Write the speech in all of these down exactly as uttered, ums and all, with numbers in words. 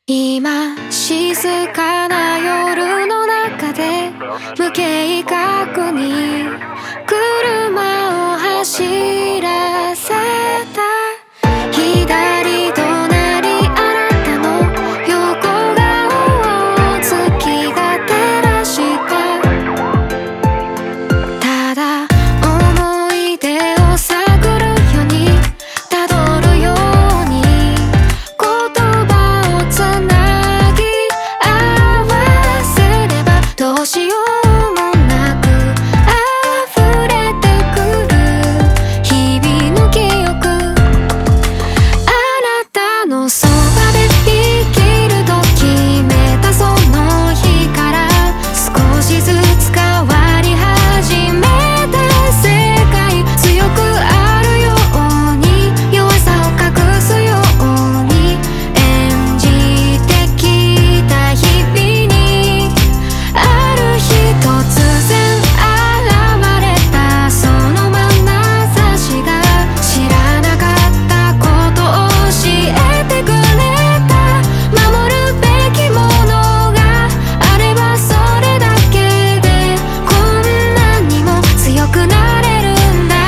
今静かな夜の中で無計画に車を走らせた。左隣あなたの横顔を月が照らした。ただ思い出を探るようにたどるように言葉をつなぎ合わせればどうしようもなく溢れてくる日々の記憶。あなたのそばで生きると決めたその日から少しずつ変わり始めた世界。強くあるように弱さを隠すように演じてきた日々にある日突然現れたその眼差しが知らなかったことを教えてくれた。守るべきものがあればそれだけでこんなにも強くなれるんだ。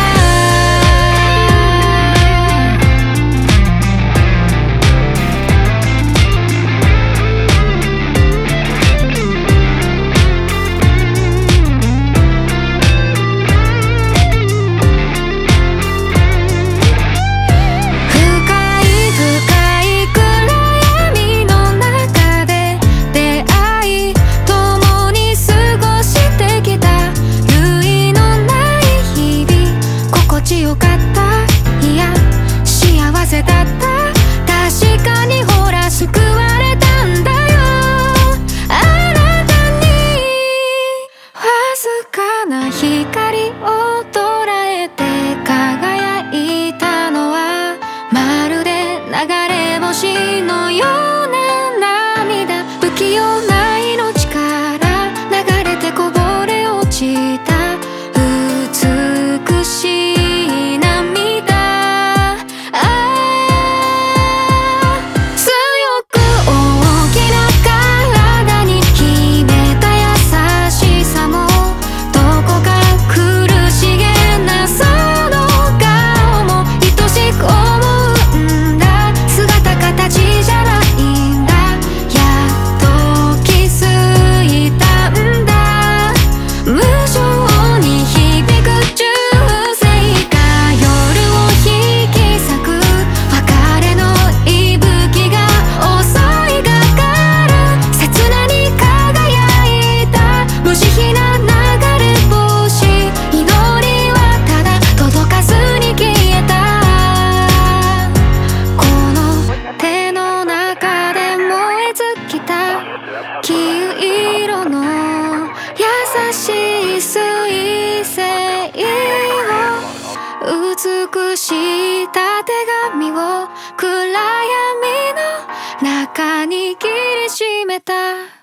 深い深い暗闇の中で出会い共に過ごしてきた類のない日々。心地よかった、いや幸せだった。確かにほら救われたんだよ。あなたにわずかな光を捉えて輝いたのはまるで流れ星のような涙。不器用な命から流れてこぼれ落ちた美しい涙。ああ強く大きな体に秘めた優しさもどこか苦しげなその顔も愛しく思うんだ。姿形じゃないんだ。やっと気づいたんだ。無情に響く銃声が夜を引き裂く。別れの息吹が襲いがかる。刹那に輝いた無慈悲な流れ星。祈りはただ届かずに消えた。この手の中で燃え尽きた黄色の優しい水星を美しいたてがみを暗闇の中に握りしめた。